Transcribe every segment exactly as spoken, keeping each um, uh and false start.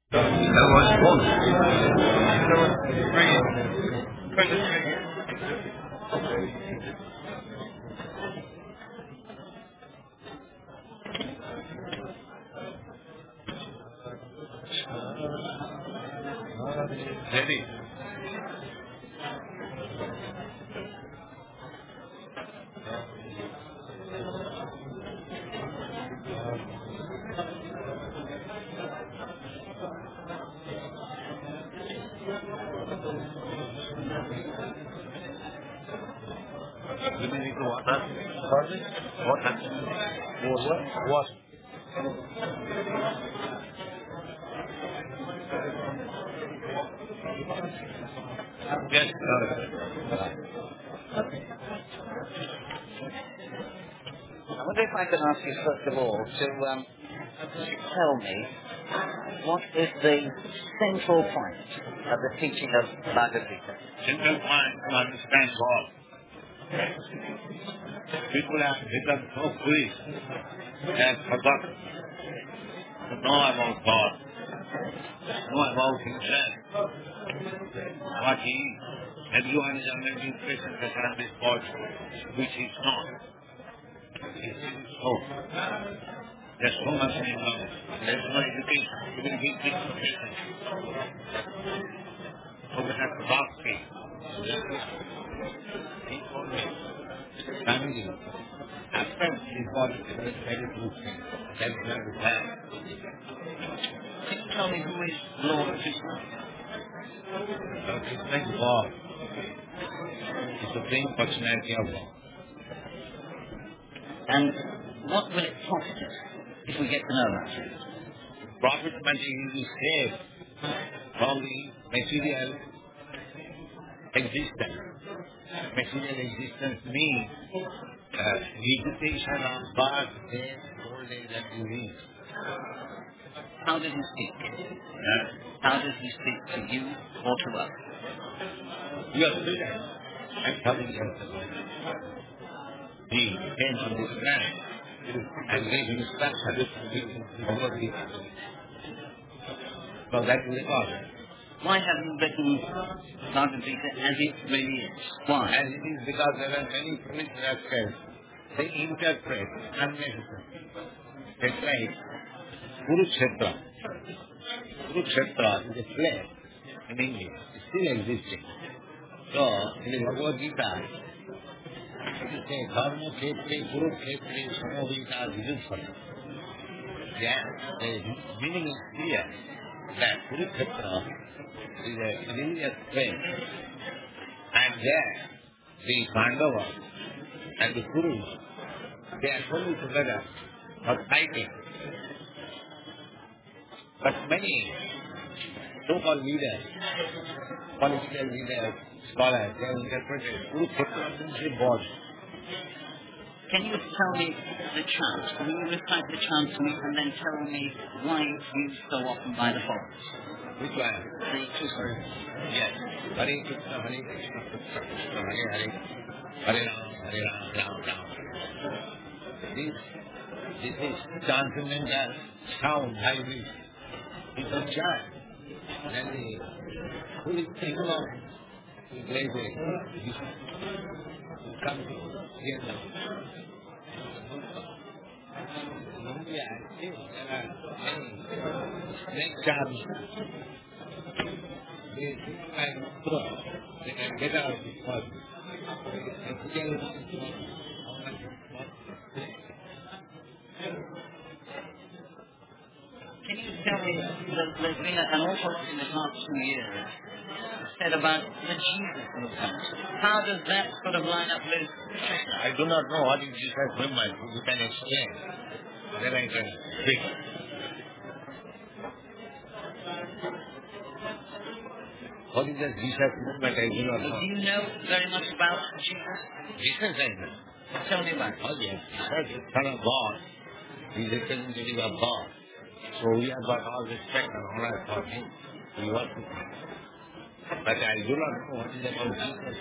That was fun. That was brilliant. Ready? We need to water. Sorry? Water. Water? Water. Yes, sir. I wonder if I could ask you first of all to um, tell me what is the central point of the teaching of Bhagavad Gita? Central point to understand God. People have become so foolish they have forgotten to know about God, know about Himself, what He is. Everyone is under the impression that I am this God, which is not. It is so. There's so much in love. There's no education. Even big, big education. So we have to bhakti. Family. After is what is very, very good thing. That is not the plan. Can you tell me who is Lord Krishna? Lord Krishna is God. The Supreme Personality of God. And what will it cost us if we get to know that? Profit money is saved from the material existence. Material existence means uh, vegetation of birth, death, old age and disease. How does he speak? Uh, How does he speak to you or to us? you are students and coming yourself. He came to this planet and gave instructions to Bhagavad Gita. So that is the cause. Why have you written Bhagavad Gita as it really is? Why? As it is because there are many spiritual aspects. They interpret unnecessarily. It's like Kurukshetra. Kurukshetra is a place in India. It's still existing. So, in the Bhagavad Gita, it says, Dharma Khetri, Kurukhetri, Samovita, Vijupsana. Yeah, the meaning is clear that Kurukshetra is a religious place. And there, the Pandavas and the Kurus, they are fully together for fighting. But many so-called leaders, political leaders, scholars, they have interpreted Kurukshetra means the body. Can you tell me the chant? Can you recite the chant to me and then tell me why it's used so often by the foreigners? Which one? The Krishna. Yes. Hare Krishna, Hare Krishna, Krishna Krishna, Hare Hare, Hare Ram, Hare Ram, Ram Ram. This, this is transcendental sound, hybrid. It's a chant. Then the who is thinking of the great way, he come to here now. India, there are many snake charms. They think like throw. They can get out of this body. They can tell how much Can you tell me, there's, there's been an awful lot in the past two years said about the Jesus movement. How does that sort of line up with Krishna? I do not know what is Jesus movement. You can explain. Then I can speak. What is the Jesus movement? I do not know. Do you know very much about Jesus? Jesus I know. Tell me about it. Oh yes, Jesus is Son of God. He is representative of God. So we have got all respect and honor for him. We worship him. But I do not know what is about Jesus.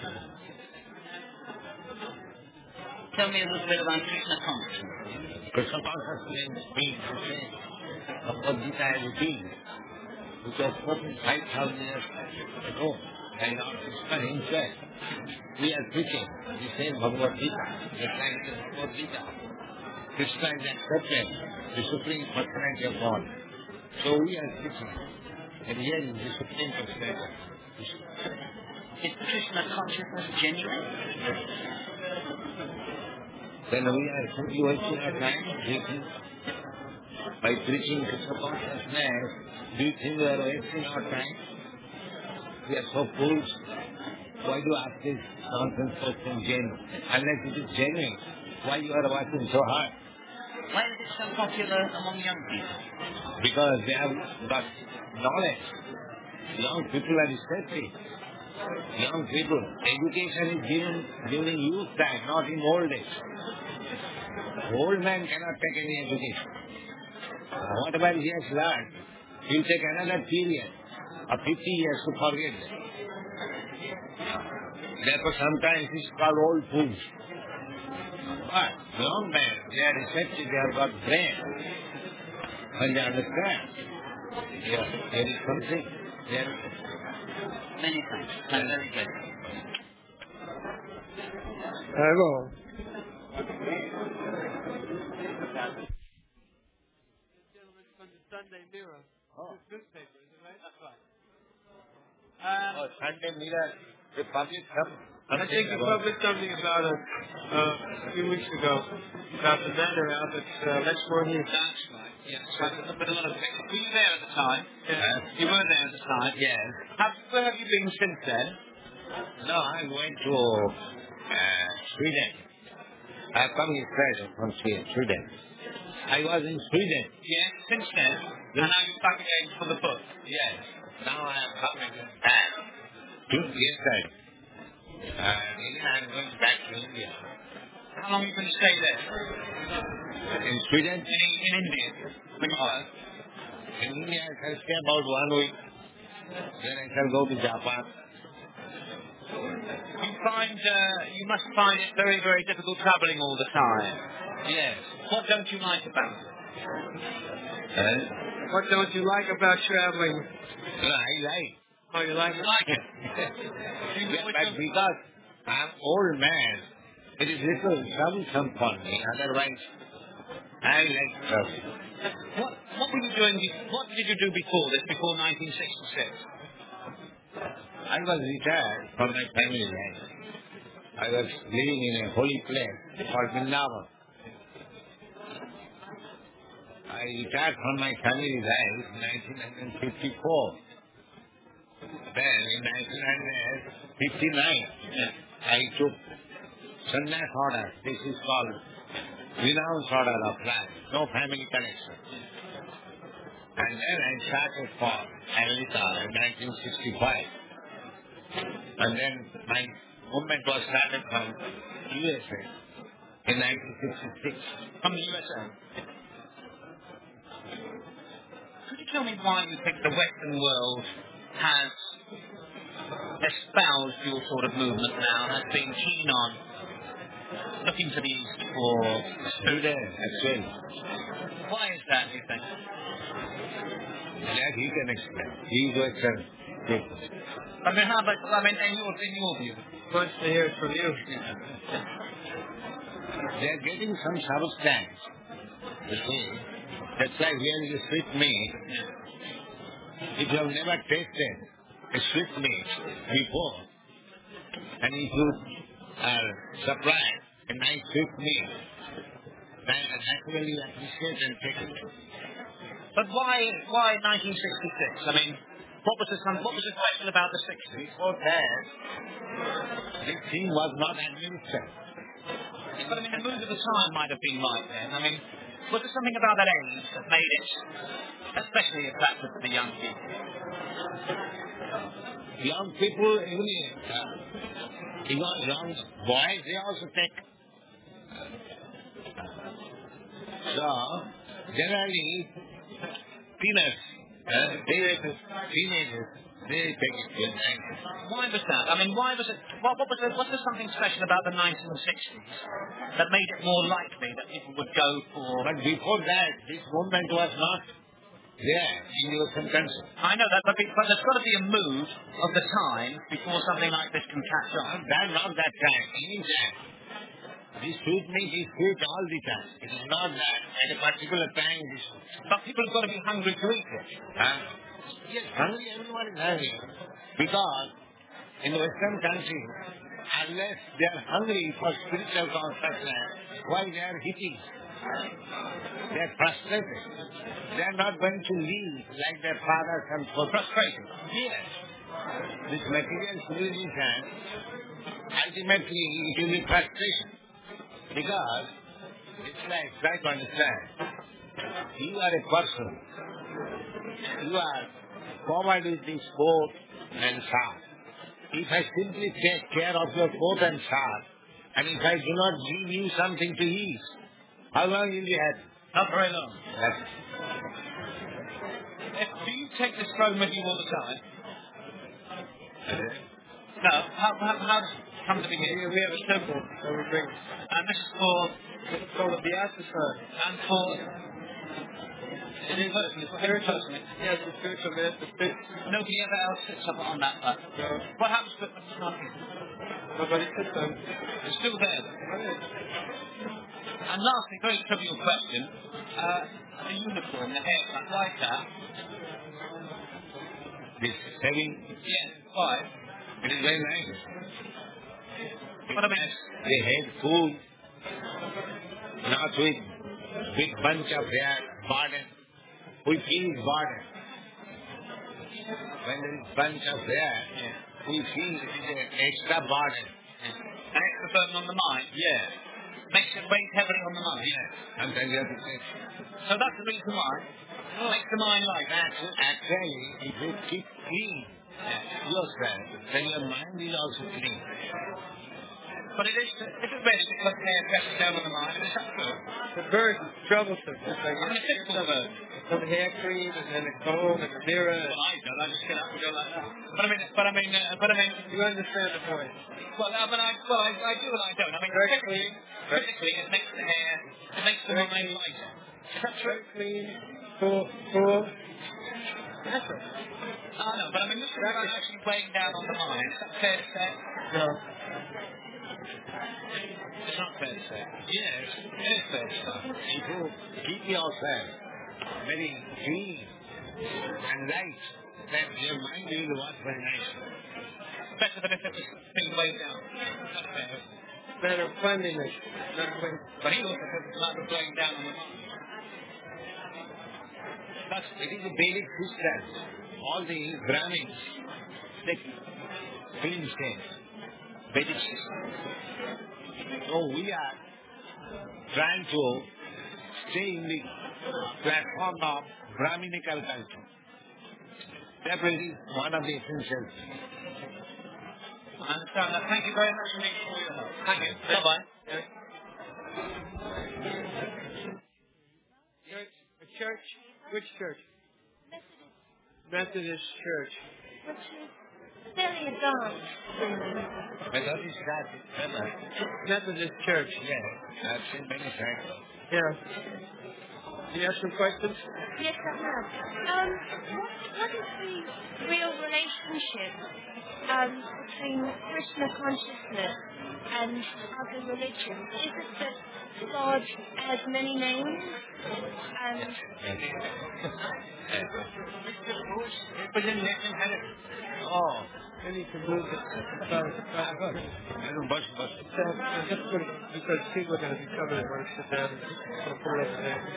Tell me a little bit about Krishna consciousness. Krishna consciousness means the same. Bhagavad Gita is a being. which was spoken five thousand years ago by Lord Krishna himself. We are preaching the same Bhagavad Gita, just like it is Bhagavad Gita. Krishna is accepted, the Supreme Personality of God. So we are preaching, and here is the Supreme Personality of God. Is Krishna consciousness genuine? Then we are simply wasting our time preaching. By preaching Krishna consciousness, do you think we are wasting our time? We are so fools. Why do you ask this nonsense question genuine? Unless it is genuine, why you are working so hard? Why is it so popular among young people? Because they have got knowledge. Young people are receptive. Young people, education is given during youth time, not in old age. Old man cannot take any education. Whatever he has learned, he will take another period of fifty years to forget it. Therefore, sometimes it is called old fools. But young men, they are receptive, they have got brain. When they understand, yes, there is something. There is Many thanks. I'm very good. Hello. Sunday Mirror. Oh. Newspaper, is it right? That's right. Um, oh, Sunday Mirror, the public some, I think you published something about it uh, a few weeks ago about the manor out at uh, Letchmore Heath. That's right, yes. But a lot of were you there at the time? Yes. You were there at the time? Yes. Have, where have you been since then? No, I went to uh, Sweden. I have come yesterday from Sweden. Sweden. I was in Sweden. Yes, since then. And now you're back again for the book? Yes. Now I am coming back to yesterday. Uh, I am going back to India. How long are you going to stay there? In Sweden? In, in India? When you Oh. In India, I shall stay about one week. Then I shall go to Japan. You find, uh, you must find it very, very difficult travelling all the time. Yes. What don't you like about it? Uh, What don't you like about traveling? no, I like. Oh, you like it? Like it? Yeah, but because I am old man, it is little troublesome for me. Otherwise, I like travel. What, what were you doing, be- what did you do before this, before nineteen sixty-six? I was retired from my family life. I was living in a holy place called Vrindavan. I retired from my family life in nineteen fifty-four. Then in nineteen fifty-nine, I took sannyas order. This is called renounce order of life. No family connection. And then I started for America in nineteen sixty-five. And then my movement was started from U S A in nineteen sixty-six. From the U S A? Could you tell me why you think the Western world has espoused your sort of movement now, has been keen on looking to the East for Today, actually, Why is that, do you think? that he can explain. He is Western people. I mean, how about, I mean, in your, in your view? Wants to hear it from you. They are getting some substance. You see, that's why here is a sweet meat. If you have never tasted a sweet meat before, and if you are surprised, a nice sweet meat, then naturally you appreciate and take it. But why, why nineteen sixty-six? I mean, what was the, what was the question about the sixties? Before that, this thing was not administered. But I mean, the mood of the time might have been right then. I mean, was there something about that age that made it especially attractive to the young people? Young people, even, uh, even young boys, they also take. So, generally, teenagers, uh, they, teenagers, they take it to nineties. Why was that? I mean, why was it? What, what was, there, was there something special about the nineteen sixties that made it more likely that people would go for? But before that, this movement was not there in the Western country. I know that, but, but there's got to be a mood of the time before something like this can catch on. That, not that time, any time. This fruit means is fruit all the time. It is not that at a particular time it is fruit. But people have got to be hungry to eat it. Huh? Yes, hungry, everyone is hungry. Because in the Western country, unless they are hungry for spiritual consciousness, why they are hitting? They are frustrated. They are not going to live like their fathers and forefathers. Frustration. Yes. This material civilization, ultimately it will be frustration. Because it's like, try to understand, you are a person. You are covered with this coat and scarf. If I simply take care of your coat and scarf, and if I do not give you something to eat, how long will you have? Not very long. That's it. If, do you take this phone with you all the time? Uh, No. How, how, how does it come to be here? We have a symbol that we bring. And this is for, It's called a Vyasa sign. and for, it is personally, for him personally. Yes, the spiritual master fits. Nobody ever else sits up on that button. No, What happens to it when it's not here? nobody sits on it. It's still there. And lastly, very trivial question. Uh, the uniform, the haircut, like that. this having, Yes, why? it is very nice. What I mean, They had food, not with big bunch of hair, burden. We feel burden. When there is bunch of hair, we feel it is an extra burden. an extra burden on the mind Yeah. makes it weigh heavily on the mind. Yes. Sometimes you have to say, So that's the reason why. It makes the mind light. Actu- actually, if you keep clean yourself, then your mind will also clean. But it is, it is best to put hair pressure down on the mind. Is that true? The burden is troublesome. It's like I mean, you it's get difficult some, though. some hair cream and then a comb and a mirror. Well, I don't. I just get up and go like that. But I mean, but I mean, uh, but I mean, You understand the point. well, uh, but I, well, I, I do and I don't. I mean, Very physically, clean. physically, it makes the hair, it makes the Very mind clean. lighter. Is that true? Very clean, full, full. That's it. Oh, no, but I mean, this is about actually weighing down on the mind. Is that fair to say? No. It's not fair to say. Yes, It is fair to say. if you keep yourself very clean and light, then your mind will work very nicely. Better than if it was being weighed down. That's fair. Matter of cleanliness. Not clean. But he also says it's not weighing down on the mind. That's, it is a Vedic system. All the Brahmins take clean things. Vedic system. So we are trying to stay in the platform of Brahminical culture. That will be one of the essential things. I understand that. Thank you very much indeed for your help. Thank you. Bye-bye. Church, a church? Which church? Methodist Church. Which is very advanced. Methodist Church, remember? Methodist Church. Yeah, I've seen many times. Yeah. Do you have some questions? Yes, I have. Um, what, what is the real relationship um, between Krishna consciousness and other religions? Is it that God has many names? And Oh, Then you can move it. Sorry. I don't bus, bus. So, uh, just put it, because people are going to be coming and want to sit down. So put it over there.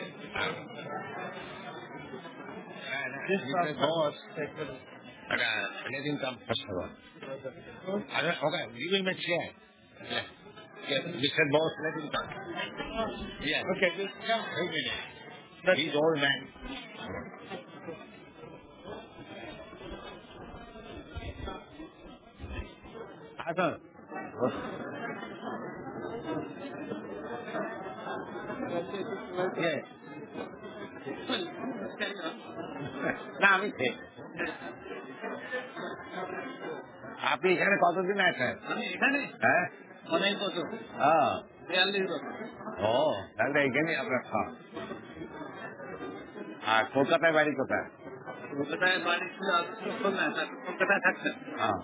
This This is boss. Take with it. But uh, let him come first of all. I don't- Okay, give him a chair. Yeah. Yeah, Mister Boss, let him come. Yeah. Okay, just Come, wait a minute. But- He's old man. Arthur. Yeah. না আমি ঠিক আপনি এখানে কতদিন আছেন আমি এখানে হ্যাঁ অনেক বছর হ্যাঁ বিয়াল্লিশ বছর ও তাহলে এখানে আপনার খাওয়া আর কলকাতায় বাড়ি কোথায়? কলকাতায় বাড়ি ছিল, আসল না, কলকাতায় থাকতেন।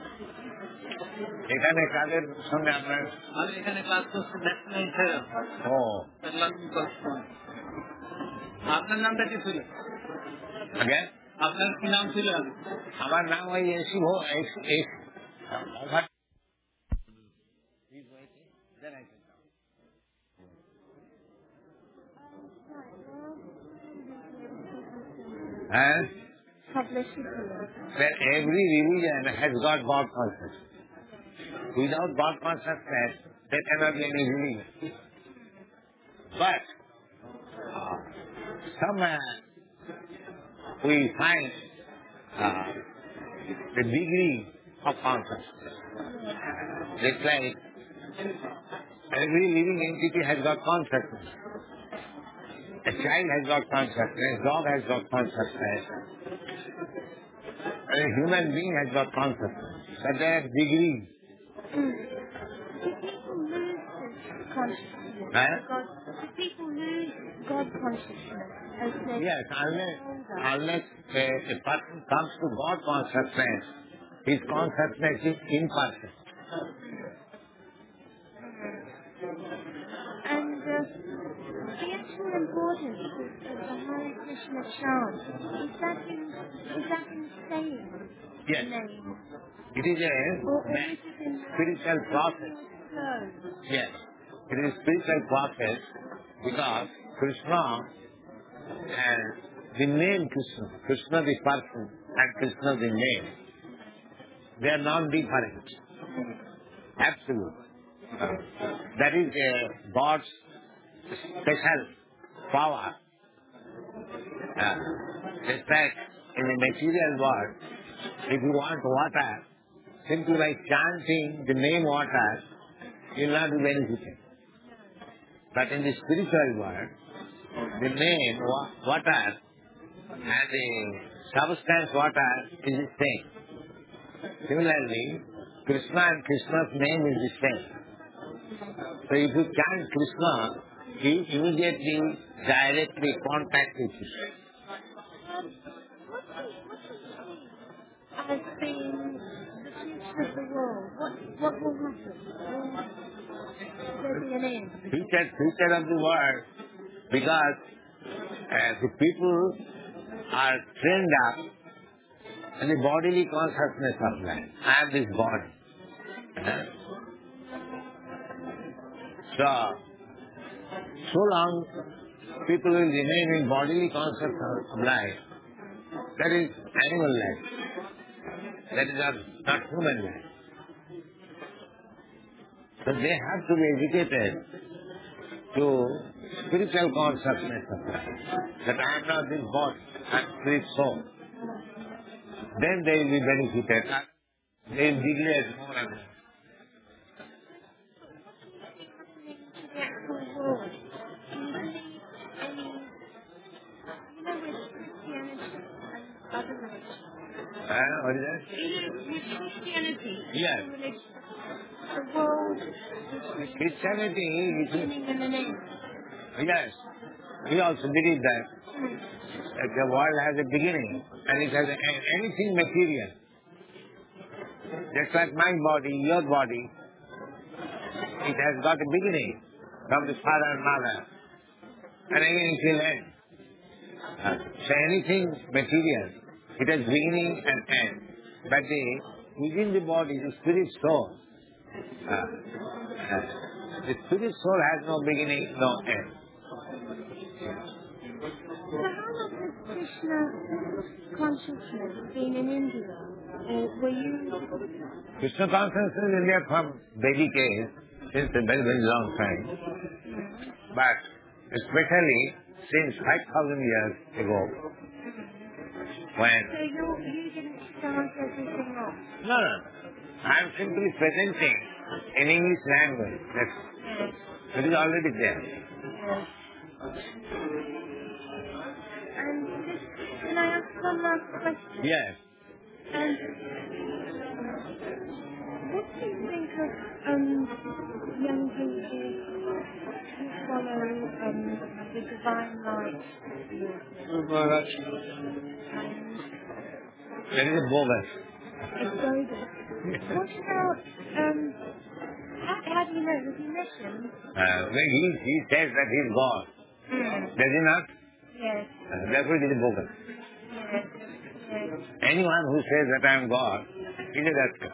এখানে কাদের সঙ্গে আপনার? আমি এখানে ক্লাস করছি ন্যাশনাল ছেড়ে। ও, আপনার নামটা কি ছিল? আগে আপনার কি নাম ছিল? আমার নাম ওই এসি ভো হ্যাঁ, that every religion has got God consciousness. Without God consciousness, there cannot be any religion. But uh, somewhere we find uh, the degree of consciousness. Just like every living entity has got consciousness. A child has got consciousness, dog has got consciousness, and a human being has got consciousness. But there are degrees. Huh? God, people lose God consciousness as they Yes, unless, unless a, a person comes to God consciousness, his consciousness is imperfect. And uh, the actual importance of, of the Hare Krishna chant, is that in, is that in saying Yes. the name? It is a Or, or is it in spiritual process. flow? Yes, it is a spiritual process because Krishna and the name Krishna, Krishna the person and Krishna the name, they are non-different. Absolute. That is uh, God's special power. Uh, just like in the material world, if you want water, simply by chanting the name water, you will not be benefited. But in the spiritual world, the name wa- water and the substance water is the same. Similarly, Krishna and Krishna's name is the same. So if you chant Krishna, he immediately, directly contacts with you. As being the future of the world, what, what will happen? Will there be an end? Future, future of the world, because uh, the people are trained up in the bodily consciousness of life. I am this body. Uh, So, so long people will remain in bodily consciousness of life, that is animal life. That is not, not human life. So they have to be educated to spiritual consciousness of life. That I am not this body, I am spirit soul. Then they will be benefited. They will degrade more and more. The actual world. Do you believe in, you know, with Christianity and other religions? Uh, what is that? With Christianity, Yes. other religions, the world is Christianity is, beginning and an end. yes, we also believe that. That the world has a beginning and it has a, anything material. Just like my body, your body, it has got a beginning from the father and mother, and again it will end. Uh, so anything material, it has beginning and end. But the, within the body, the spirit soul, uh, uh, the spirit soul has no beginning, no end. So how long has Krishna consciousness been in India? Or were you... Krishna consciousness is in India from Vedic age, since a very, very long time. But especially since five thousand years ago, when... So you, you didn't start everything off? No, no. I am simply presenting in English language. That's, Yes. it is already there. Yes. And just, can I ask one last question? Yes. And what do you think of um, young people who follow um, the divine light movement? That is a bogus. It's bogus. What about, um, how, how do you know? Has he met him? Uh, when he, he says that he is God, Mm. does he not? Yes. Uh, therefore it is a bogus. Yes. Yes. Anyone who says that I am God is a rascal.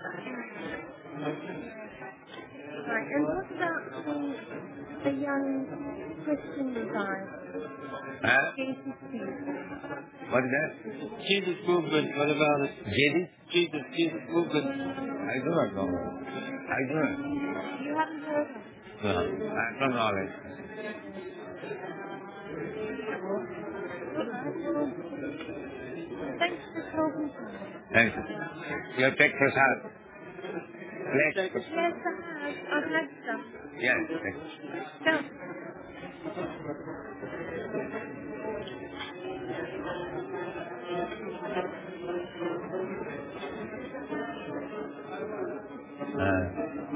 Right. And what about the, the young Christian revival? Huh? Jesus Peace. What is that? Jesus movement, what about it? Jesus? Jesus, Jesus movement. I do not know. I do not. You haven't heard of it? No, I have no knowledge. Thanks for talking to me. Thank you. You take prasad. Let's. Yes, I have. I've had some. Yes, thank you. No. Uh,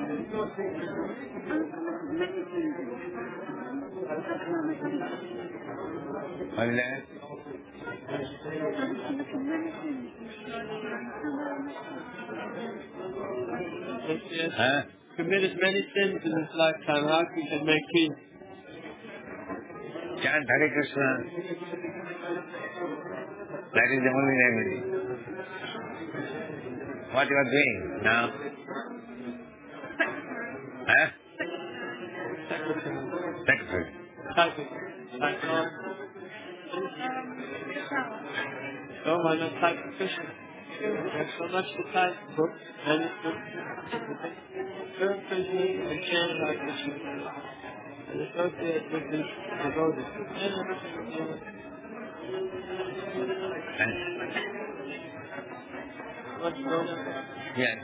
what is that? Yes, yes. Huh? Committed many sins in his lifetime. How can he make peace? Chant Hare Krishna. That is the only remedy. What you are doing now? Huh? Secretary. Typing. Typing on. Oh, why not type Krishna? There's so much to type. Books, manuscripts. Learn Krishna and chant like Krishna. And associate with his devotees. What's going on? Yes.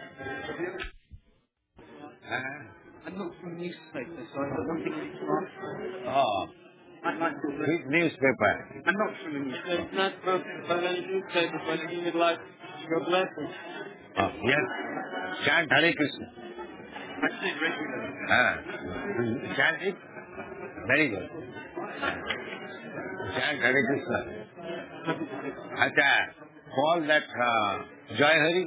Uh-huh. I'm not from newspapers, so I have nothing to talk. Oh, I'd like to which newspaper? I'm not from a newspaper. It's not broken by any newspaper, but he would like your blessing. Oh, yes. Chant Hare Krishna. I say regularly. Ah. Chant it? Very good. Chant Hare Krishna. Acha, call that uh, Joy Hari?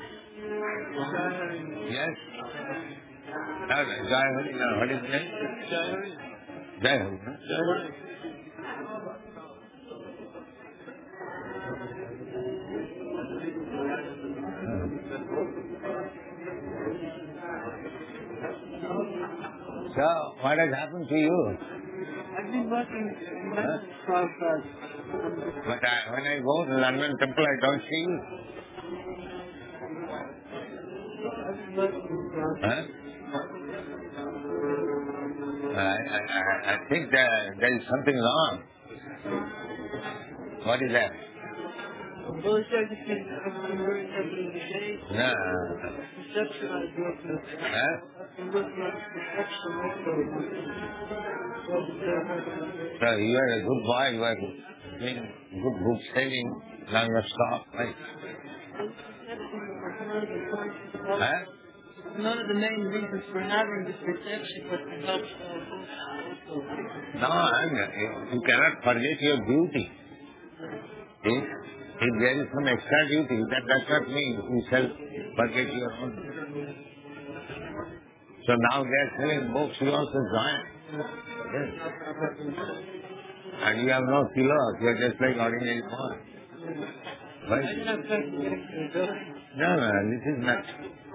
Yes. No, no, Joy Hari, no, what is his name? Jai Hari. Joy Hari, no? Jai Hari. So, what has happened to you? I've been working in mental process. But I, when I go to London Temple, I don't see you. I've been working in Huh? I, I, I I think there, there is something wrong. What is that? Well, it's like it's been, I've been very heavily engaged. No. Perception I've worked with. Huh? I've been working on perception also. So you are a good boy, you are doing good book selling, now you have stopped, right? Huh? None of the main reasons for having this perception was to help also. No, I'm, you cannot forget your duty. See? If there is some extra duty, that does not mean you shall forget your own. So now they are selling books, you also join. Yes. And you have no kilos, you are just like ordinary boy. Right? No, no, this is not.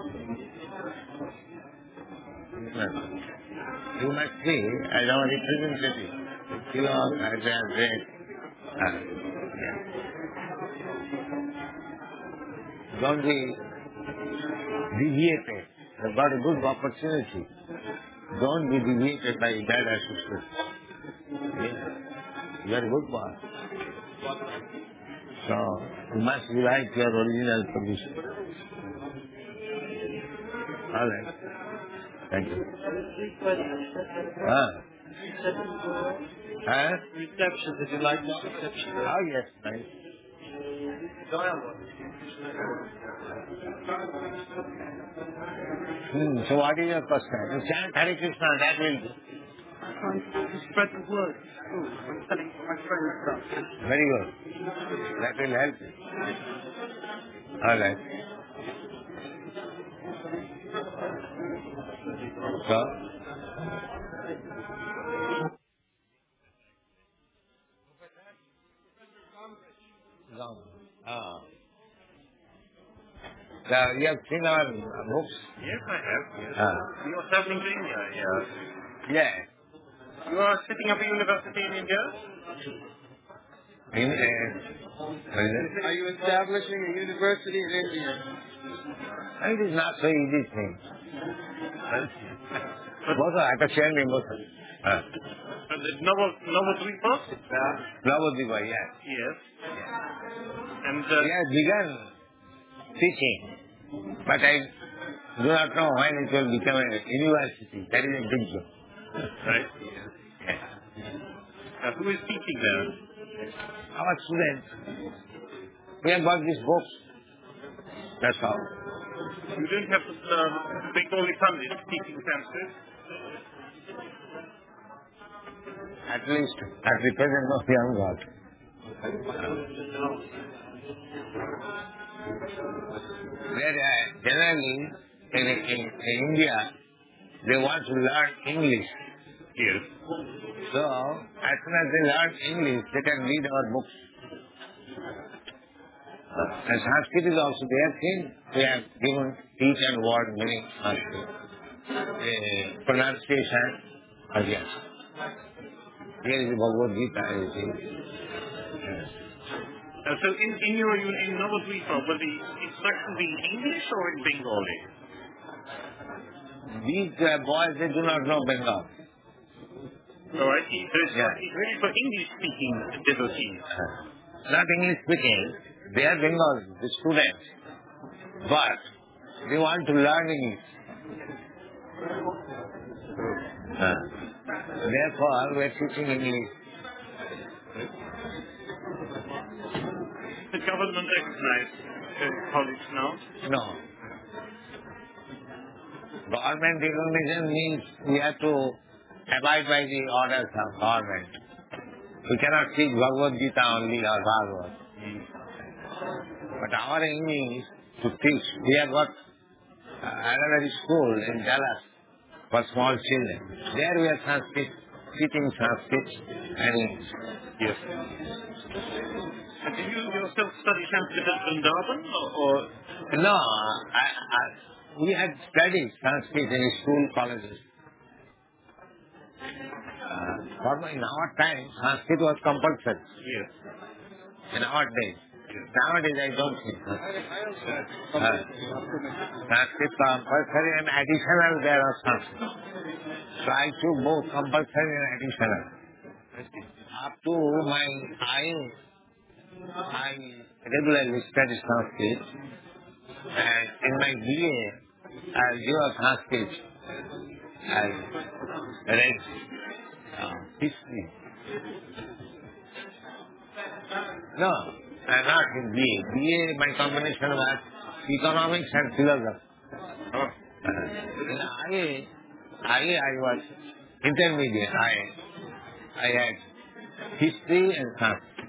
This is not. You must see as our representative. Kilos, as they are great. Ah, yeah. Don't be deviated. You've got a good opportunity. Don't be deviated by bad associates. Yeah. You are a good boy. So, you must revise your original position. All right. Thank you. Ah. Huh? Reception, did you like the reception? Oh, yes, nice. Dialogue. Hmm. So what is your question? You chant Hare Krishna, that will do. I'm trying to spread the word. Oh, I'm telling my friends stuff. Very good. That will help you. All right. So, ah. So you have seen our books? Yes, I have. Yes. Ah. You are traveling to India, yeah. Yeah. You are setting up a university in India? In, uh, what is it? Are you establishing a university in India? It is not so easy thing. Both are at the same both. Ah. And the Novo, Novodvipa? Navadvipa, yes. Yes. And uh, We have begun teaching, but I do not know when it will become a university. That is a big job. right. Yes. Uh, who is teaching there? Our students. We have got these books. That's all. You don't have uh, Bengali Pandits teaching Sanskrit? At least at the present moment we haven't got. Where uh, generally in, in, in India they want to learn English. Yes. So as soon as they learn English they can read our books. And Sanskrit is also their thing. We have given each and word meaning Sanskrit. Uh, pronunciation, uh, yes. Here is the Bhagavad Gita, you see. Uh, so in, in your in Novodvipa, will the instruction be in English or in Bengali? These uh, boys, they do not know Bengal. All right. So it's, Yeah. it's really for English-speaking devotees. Not English speaking, they are Bengali, the students. But they want to learn English. Uh, therefore, we are teaching English. The government recognized uh, college now. No. Government recognition means we have to abide by the orders of government. We cannot teach Bhagavad Gita only or Bhagavad. But our aim is to teach. We have got uh, another school in Dallas for small children. There we are Sanskrit, teaching Sanskrit and English. Yes. And do you yourself study Sanskrit at Vrindavan or, or No, I, I, we had studied Sanskrit in school colleges. Uh, for in our time, Sanskrit was compulsory. yes? In our days. Nowadays, I don't think. Uh, Sanskrit compulsory and additional there are Sanskrit. So I took both compulsory and additional. Up to my I, I regularly study Sanskrit. And in my B A, I give Sanskrit. I read uh, history. No, I'm not in B A. B A, my combination was economics and philosophy. Oh. Uh, in I A, I A I was intermediate. I I had history and Sanskrit.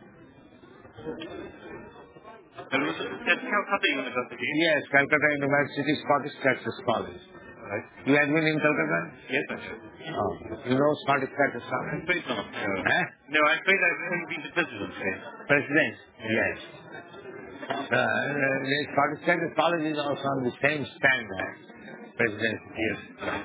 That was at Calcutta University. Yes, Calcutta University, Scottish Texas College. Right. You have been in Calcutta? Yes, I have. Oh, you know Scottish Texas I'm College? afraid not. No, Huh? no I'm afraid I've only been to presidency. President? Yes. Uh, the Scottish Texas College is also on the same standard. President? Yes.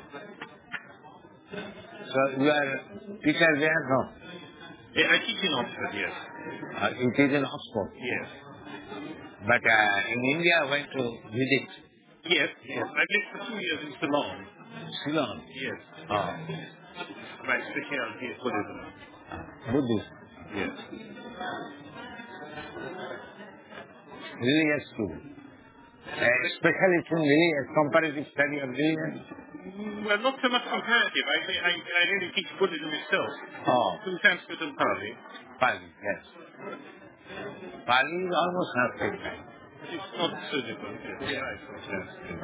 So you are teacher there? No. Yeah, I teach in Oxford, yes. Uh, you teach in Oxford. Yes. But uh, in India I went to visit Yes, yes. I lived for two years in Ceylon. Ceylon. Yes. Oh, My specialty is Buddhism. Buddhist. Yes. Religious too. Uh, specialist in religious, comparative study of religion. Well, not so much comparative. I, I, I really teach Buddhism itself. Oh, Through Sanskrit and Pali. Pali, yes. Pali is almost Sanskrit. It's not suitable. Yes. Yeah, right. Yes.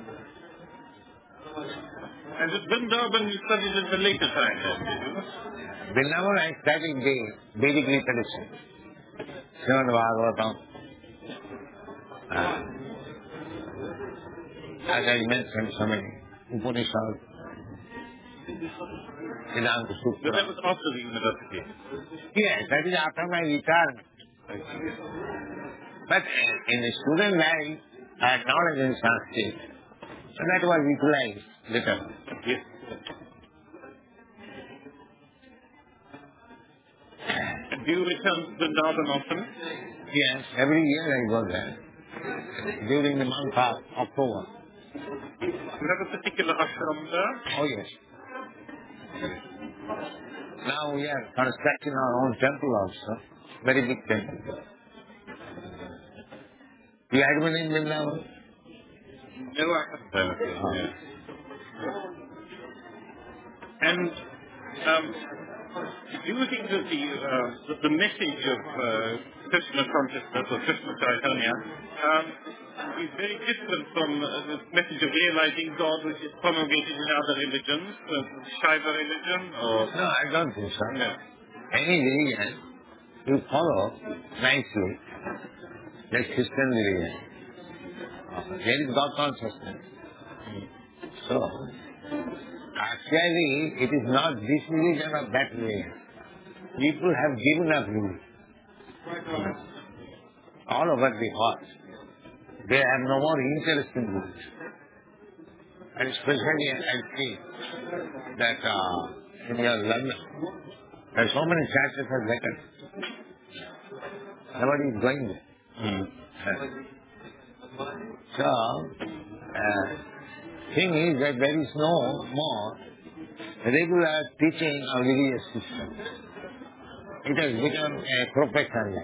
And at Vrindavan, you studied in the later time, then, did you? Vrindavan, I studied the Vedic literature. Srimad Bhagavatam. Uh, as I mentioned, so many Upanishads, Vedanta But Sutra. that was after the university. Yes, that is after my return. But uh, in the student life, I had knowledge in Sanskrit. So that was utilized later. Yes. And do you return to Vrindavan often? Yes, every year I go there. During the month of October. Do you have a particular ashram there? Oh yes. Now we are constructing our own temple also. Very big temple. You had one in Vrindavan? No, I haven't. Uh, yeah. And um, do you think that the, uh, the, the message of uh, Krishna consciousness or Krishna Chaitanya um, is very different from uh, the message of realizing God which is promulgated in other religions, uh, Shaiva religion or... No, I don't think so. No. Any religion you follow nicely, like Christian religion. There is God consciousness. So, actually, it is not this religion or that religion. People have given up religion. All over the world. They have no more interest in religion. And especially I see that uh, in your London, there are so many churches have vacant. Nobody is going there. Mm. So, uh, thing is that there is no more regular teaching of religious system. It has become a profession.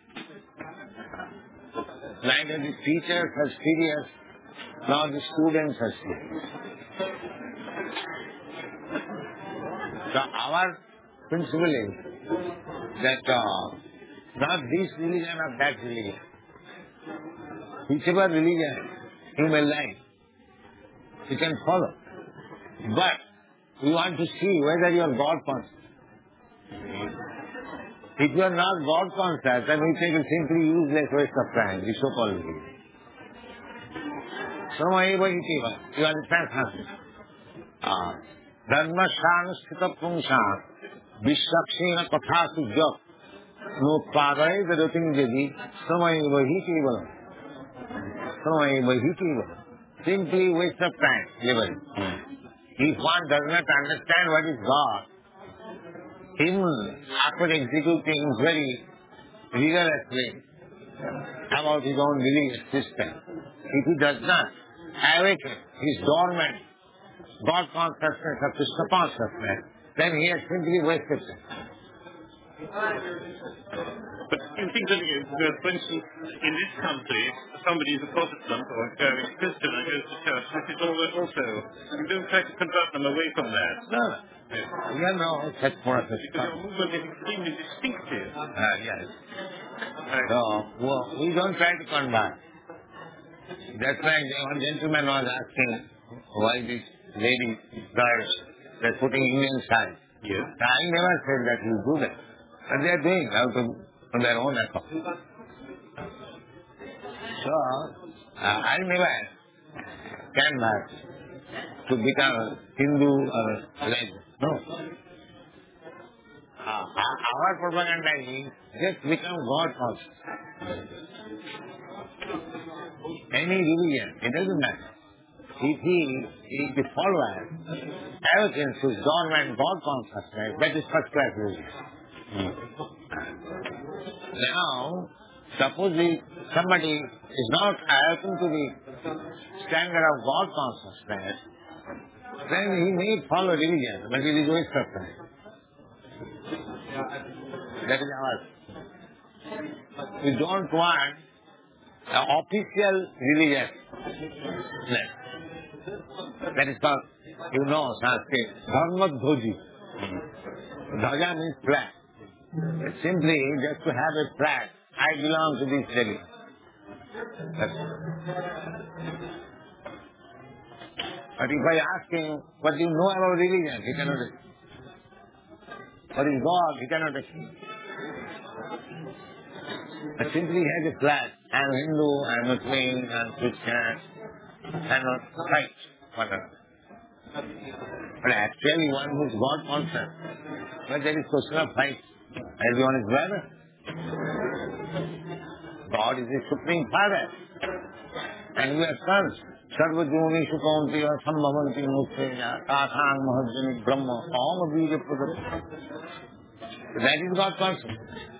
Neither the teachers are serious, nor the students are serious. So our principle is that uh, not this religion or that religion. Whichever religion you may like, you can follow. But we want to see whether you are God conscious. If you are not God conscious, then we take a simply useless waste of time, the so-called religion. So, you understand something? Ah, Dharma Shanusthita Pungsha Vishakshena Kathatu Jok No Padai Vedoting Jadi Samay Vahiti Vala Samay Vahiti Vala Simply waste of time, liberty. If one does not understand what is God, him, after executing very rigorously about his own religious system, if he does not awaken his dormant God consciousness or Krishna consciousness, then he has simply wasted time. But you think that, uh, for instance, in this country, somebody is a Protestant or a Christian and goes to church, this is all also, you don't try to convert them away from that. No, Yes. we are no such process. Because your movement is extremely distinctive. Uh, yes. Right. So, well, we don't try to convert. That's why one gentleman was asking why this lady, girls, they're putting Indian sign. Yes. I never said that you do that. But they are doing out of on their own account. So, uh, I never canvas to become Hindu or like, no. Uh, our propaganda is just become God conscious. Any religion, it doesn't matter. If he is the follower, awakens his dormant God consciousness, that is first class religion. Hmm. Now, suppose if somebody is not awakened to the standard of God consciousness, then he may follow religion, but it is waste of time. That is ours. We don't want an official religion. That is called, you know, Sanskrit, Dharmadhoji. Dhaja means flag. It's simply just to have a flag. I belong to this religion. That's But if I ask him, what do you know about religion? He cannot explain. What is God? He cannot explain. But simply he has a flag. I am Hindu, I am Muslim, I am Christian. Cannot fight one another. But actually one who is God conscious, when there is question of fight, everyone is brother. God is the Supreme Father. And we are sons. Sarvajoni Sukaunti Sambhavanti Mukteja Tathang Mahajani Brahma Om Abhija Pradha. That is God conscious.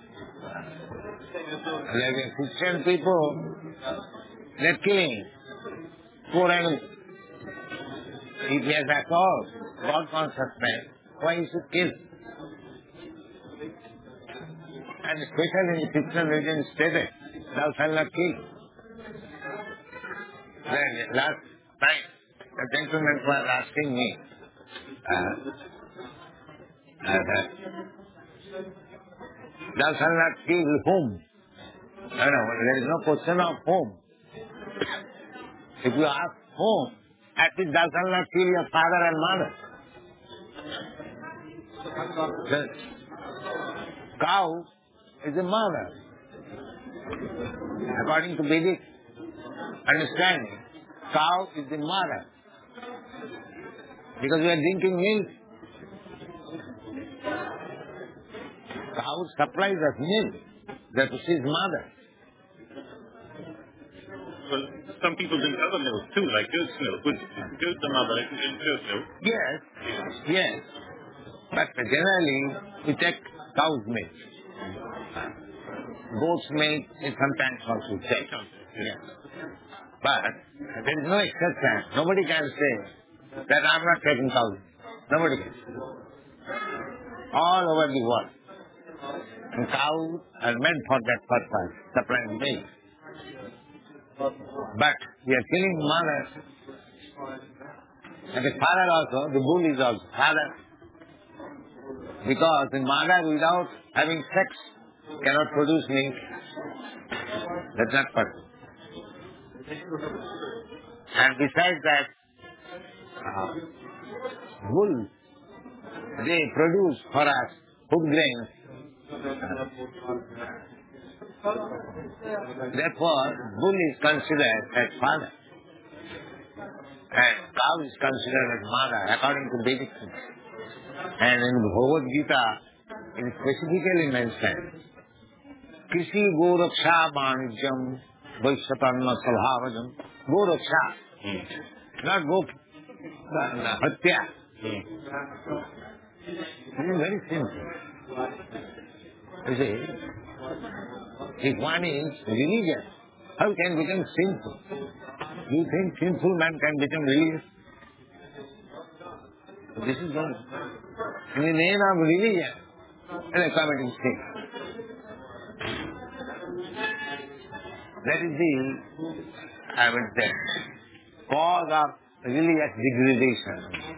Like the Christian people, they are killing poor animals. If he has at all God consciousness, why he should kill? And especially in Christian religion stated, thou shalt not kill. Then last night, the gentleman was asking me, uh, uh, thou shalt not kill whom? No, no, there is no question of whom. If you ask whom, at least thou shalt not kill your father and mother. The cow is a mother. According to Vedic understanding, cow is the mother. Because we are drinking milk. Cow supplies us milk. That she is mother. Well, some people drink other milk too, like goat's milk. Would goat the mother if you drink goat milk? Yes, yes. But generally, we take cow's milk. Goat's milk is sometimes also taken. Yes. But there is no exception. Nobody can say that I am not taking cow's milk. Nobody can. All over the world. And cows are meant for that purpose, supplying milk. But we are killing mother. And the father also, the bull is also father. Because the mother without having sex cannot produce milk. That's not possible. And besides that, uh, bulls, they produce for us food grains. Therefore, bull is considered as father. And cow is considered as mother, according to Vedic things. And in Bhagavad Gita, it is specifically mentioned, Krishi Goraksha Manijam Vaishatanna Salhavajam. Goraksha. Mm. Not go Hatya. Mm. It is very simple. You see, if one is religious, how can become sinful? You think sinful man can become religious? This is wrong. In the name of religion, they are committing sin. That is the, I would say, cause of religious degradation.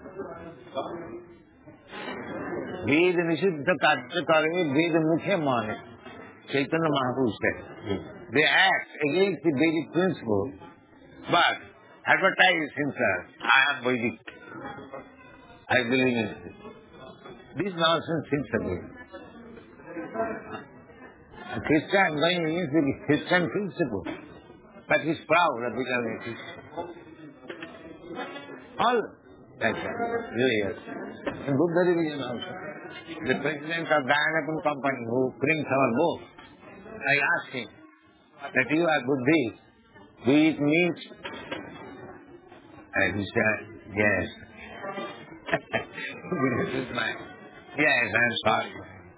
Ved Nishiddha Karya Kare Ved Mukhe Mane. Chaitanya Mahaprabhu said. They act against the Vedic principle, but advertise himself, I am Vedic. I believe in this. This nonsense thinks again. A Christian going against the Christian principle, but he is proud of becoming a Christian. All like that, really. In Buddha religion also, the president of Dayanapur company who prints our book, I asked him that you are Buddhist, do you eat meat? And he said, yes. This is my, yes, I am sorry.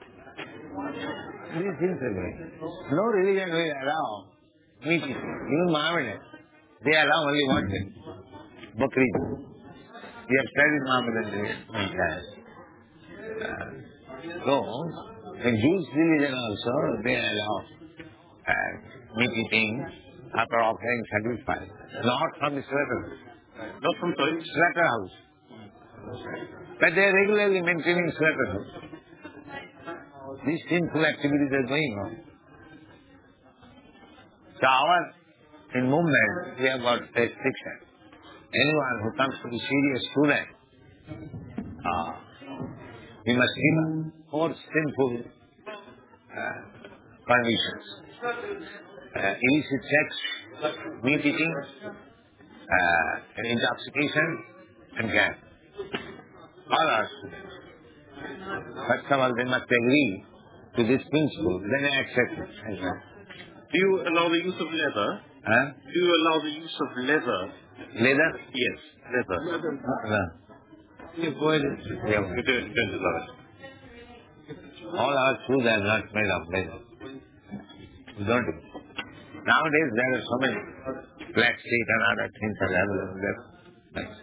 These things are going. No religion will allow meat eating. Even Mohammedan, they allow only one thing, Bakri. We have studied Mohammedan religion. Yes. Uh, so, the Jewish religion also, they allow uh, meat eating after offering sacrifice. Not from the slaughterhouse. Not from the slaughterhouse. But they are regularly maintaining slaughterhouse. These sinful activities are going on. So our in movement, we have got restriction. Anyone who comes to be serious student, uh, we must give up four sinful uh, conditions. Uh, illicit sex, meat eating, uh, intoxication, and gambling. All are students. First of all, they must agree to this principle, then they accept it. Do you allow the use of leather? Huh? Do you allow the use of leather? Leather? Yes, leather. No. You go ahead. Yeah. You don't, don't allow it. All our shoes are not made of leather. You don't do. Nowadays there are so many black sheet and other things available there. Thanks.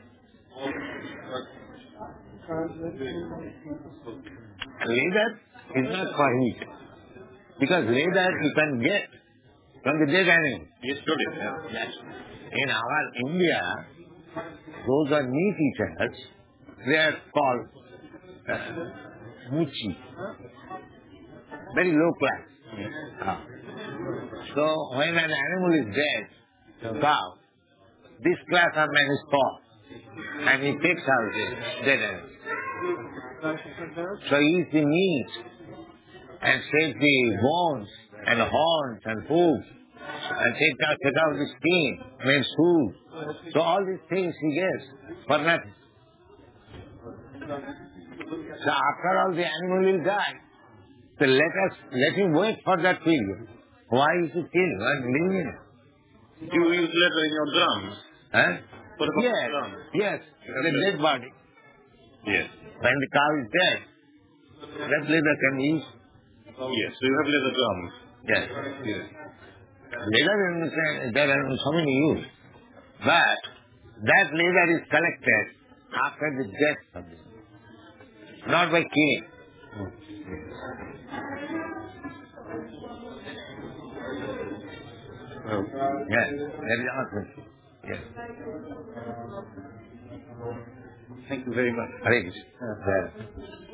Leather is not for heat. Because leather you can get from the dead animal. Yes, surely. Yeah. Yes. In our India, those are meat eaters. They are called uh, muchi. Very low class. Ah. So when an animal is dead, cow, this class of man is called. And he takes out the dead animal. So he eats the meat and takes the bones and horns and hooves and take out, take out the skin, makes food. So all these things he gets for nothing. So after all the animal will die. So let us, let him wait for that period. Why is he killing and living it? Do you use leather in your drums? Huh? What about Yes, drums? yes, the dead body. Yes. When the cow is dead, that leather can be used. Yes, so you have leather drums. Yes. Yes. Leather, there are so many use. But that leather is collected after the death of the animal, not by killing. Well, Yes, that is awesome. Yes. thank you very much. Hare Krishna. Yes.